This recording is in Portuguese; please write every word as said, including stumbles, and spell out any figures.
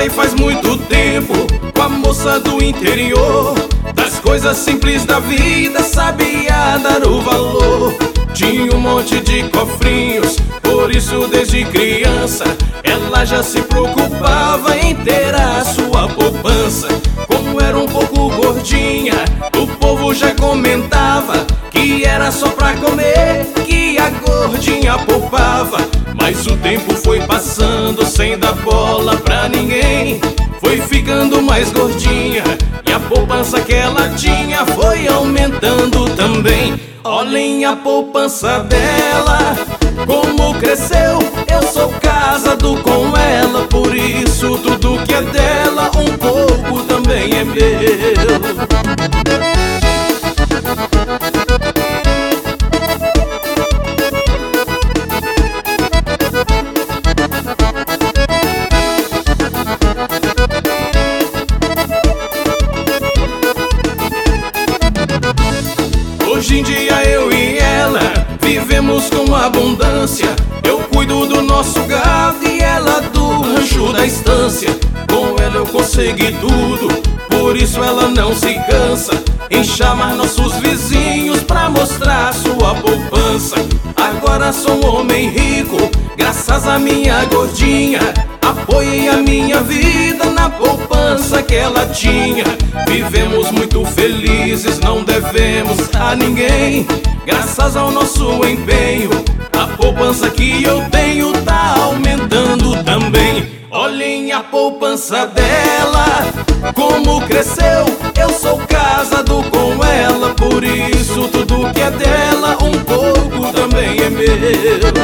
casei faz muito tempo com a moça do interior. Das coisas simples da vida sabia dar o valor. Tinha um monte de cofrinhos, por isso desde criança ela já se preocupava em ter a sua poupança. Como era um pouco gordinha, o povo já comentava que era só pra comer que a gordinha poupava. Mas o tempo foi passando sem dar bola pra ninguém. Foi ficando mais gordinha e a poupança que ela tinha foi aumentando também. Olhem a poupança dela, como cresceu. Eu sou casado com ela, por isso tudo que é dela um pouco também é meu. Hoje em dia eu e ela vivemos com abundância. Eu cuido do nosso gado e ela do rancho da estância. Com ela eu consegui tudo, por isso ela não se cansa em chamar nossos vizinhos pra mostrar sua poupança. Agora sou um homem rico, graças à minha gordinha. Apoiei a minha vida na poupança que ela tinha. Vivemos muito felizes, não devemos a ninguém. Graças ao nosso empenho, a poupança que eu tenho tá aumentando também. Olhem a poupança dela, como cresceu. Eu sou casado com ela, por isso tudo que é dela um pouco também é meu.